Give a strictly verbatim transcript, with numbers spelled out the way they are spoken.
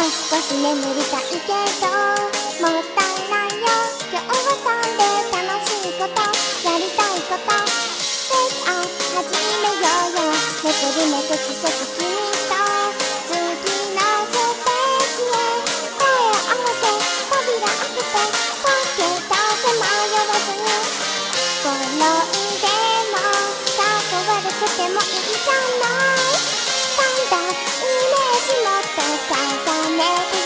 少し眠りたいけどもったいないよ。今日はサンデー、楽しいこと、やりたいこと、Wake up 始めようよ。寝てる寝て季節君と次のステージへ声を合わせ扉開けて駆け出せ迷わずに。転んでもかっこ悪くてもいいじゃない。スタンダードイメージもっと重ねて